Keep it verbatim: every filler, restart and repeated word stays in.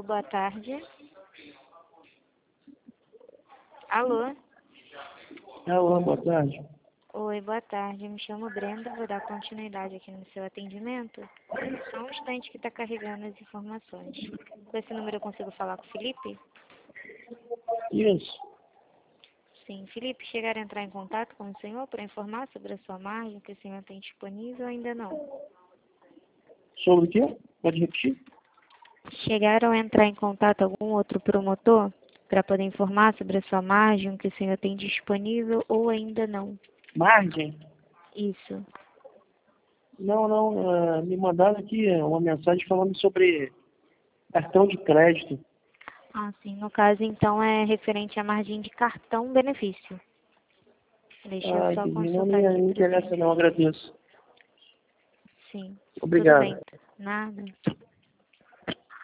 boa tarde. Alô? Alô, boa tarde. Oi, boa tarde. Me chamo Brenda, vou dar continuidade aqui no seu atendimento. Só um instante que está carregando as informações. Com esse número eu consigo falar com o Felipe? Isso. Sim, Felipe, chegaram a entrar em contato com o senhor para informar sobre a sua margem, que o senhor tem disponível ou ainda não? Sobre o quê? Pode repetir? Chegaram a entrar em contato algum outro promotor para poder informar sobre a sua margem, o que o senhor tem disponível ou ainda não? Margem? Isso. Não, não. Uh, me mandaram aqui uma mensagem falando sobre cartão de crédito. Ah, sim. No caso, então, é referente à margem de cartão benefício. Deixa eu Ah, só entendi. Não consultar me, aqui me para o interessa senhor. não, agradeço. Sim. Tudo Obrigado. bem. Nada.